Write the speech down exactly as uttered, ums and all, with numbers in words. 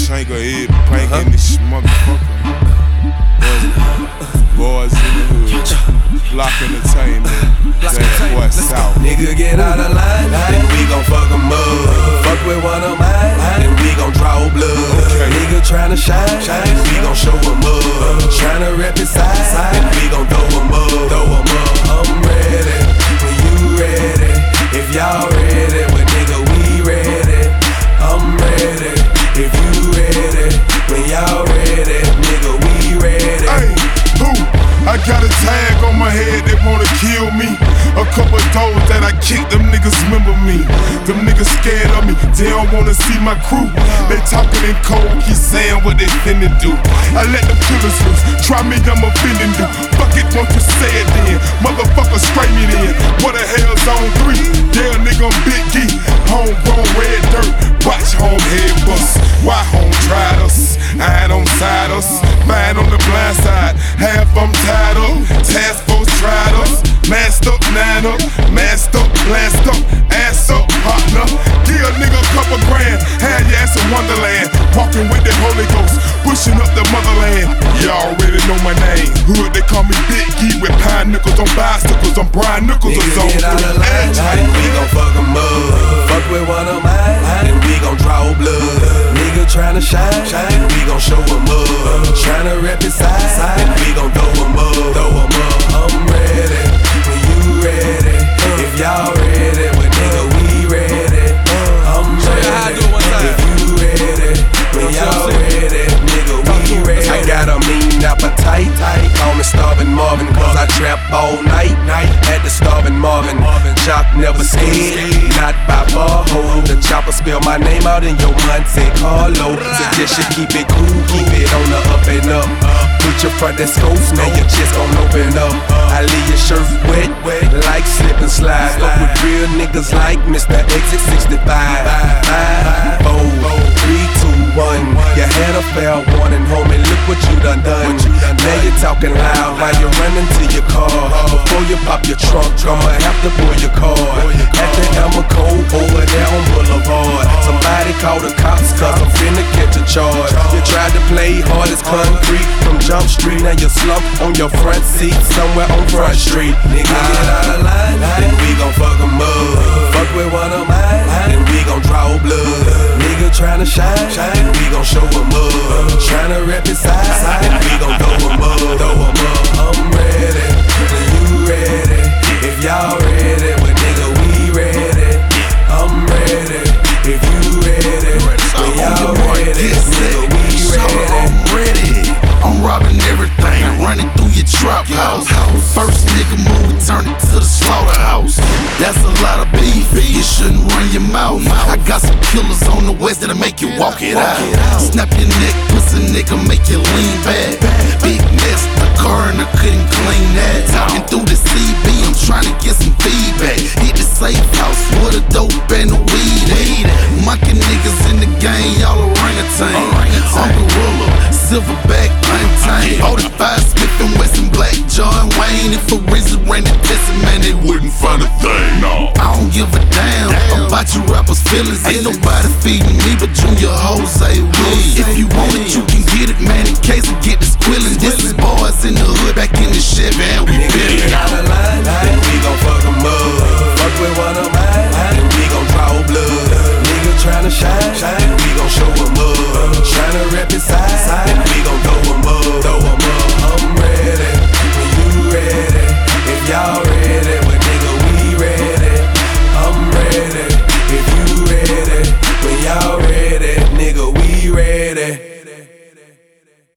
Shank her head, prank uh-huh. in this motherfucker. Boys in the hood, block entertainment, that boy south. Nigga get out of line, then we gon' fuck 'em up. Fuck with one of mine, then we gon' draw blood. Okay. Nigga tryna shine, then we gon' show 'em up. Tryna rep his side, then we gon' throw 'em up. Throw 'em up. I'm ready, when you ready. If y'all ready, well nigga we ready. I'm ready, if you ready. When y'all ready, nigga we ready. Hey, who? I got a tag on my head, they wanna kill me. A couple toes that I kicked, them niggas remember me. Them niggas scared of me, they don't wanna see my crew. They talking in code, keep saying what they finna do. I let them killers loose, try me, I'm offending you. Fuck it, won't you say it then? Motherfucker, straight me then. What the hell's on three? Yeah, nigga, I'm Big G. Homegrown red dirt, watch home head bust. Why home tried us? I ain't on side us. Mine on the blind side, half I'm tied up. Task force tried us. Masked up, nine up, masked up, blast up, ass up, partner. Give a nigga a couple grand, had your ass in Wonderland. Walking with the Holy Ghost, pushing up the motherland. Y'all already know my name. Hood, they call me Big G with pine nickels on bicycles. I'm Brian Nichols or something. Get out of line, then we gon' fuck 'em up. Fuck with one of mine, then we gon' draw blood. Nigga tryna shine, then we gon' show 'em up. Tryna rep his side, then we gon' throw 'em up. Throw 'em up. I'm ready, when you ready. If y'all ready, well nigga we ready. I'm ready, if you ready. When y'all ready, nigga we ready. I got a mean appetite, call me Starvin' Marvin, cause I trap all night. Had to Starvin' Marvin, Jock never scared, not by far. Hold the chopper, spell my name out in your Monte Carlo. Suggest you keep it cool, keep it on the up and up. Put your front that scopes, man, your chest gon' open up. I leave your shirt wet, wet like slip and slide. Fuck with real niggas like Mister Exit sixty-five. Five, four, three, two, one. You had a fair warning, homie, look what you done done. Now you're talking loud while you're running to your car. Before you pop your trunk, I'ma have to pull your card. At the Emma Code over there on Boulevard. Somebody call the cops cause I'm finna catch a charge. You tried to play hard as concrete from Jump Street, now you slump on your front seat somewhere on Front Street. Nigga, get out of line, then we gon' fuck 'em up. Fuck with one of mine, then we gon' draw blood. Nigga tryna shine, then we gon' show 'em up. Tryna rep his side, then we gon' throw 'em up. Throw 'em up. I'm ready, when you ready. If y'all ready, well nigga we ready. I'm ready, if you ready. When y'all ready, nigga we ready. I'm ready. I'm robbing everything, running through your trap house. First nigga move, turn it to the slaughterhouse. That's a lot of beef, you shouldn't run your mouth. I got some killers on the west that'll make you walk it out. Snap your neck, pussy nigga, make you lean back. Big mess, the coroner couldn't clean that. Talking through the C B, I'm trying to get some feedback. Hit the safe house with a dope and a weed. Mucking niggas in the game, y'all orangutan. I'm gorilla, silverback, plantain. forty-five Smith and Wesson, Black John Wayne. If a reason ran the test, man, they wouldn't find a thing. No, I don't give a damn about you rappers' feelings. Ain't nobody feeding me but Junior Jose Williams. If you want it, you can get it, man. In case I get this quillin', this is boys in the hood back in the Chevy, and we feelin'. Out of line, then we gon' fuck 'em up. Fuck with one of mine, then we gon' draw blood. Nigga tryna shine,